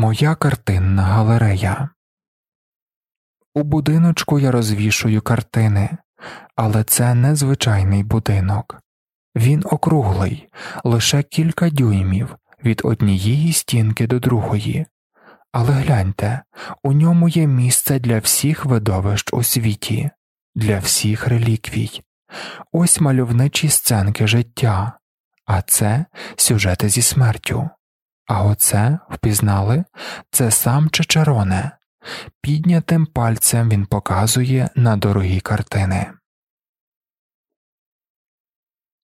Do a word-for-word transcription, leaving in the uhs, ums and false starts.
Моя картинна галерея. У будиночку я розвішую картини, але це не звичайний будинок. Він округлий, лише кілька дюймів від однієї стінки до другої. Але гляньте, у ньому є місце для всіх видовищ у світі, для всіх реліквій. Ось мальовничі сценки життя, а це сюжети зі смертю. А оце, впізнали, це сам Чичероне. Піднятим пальцем він показує на дорогі картини.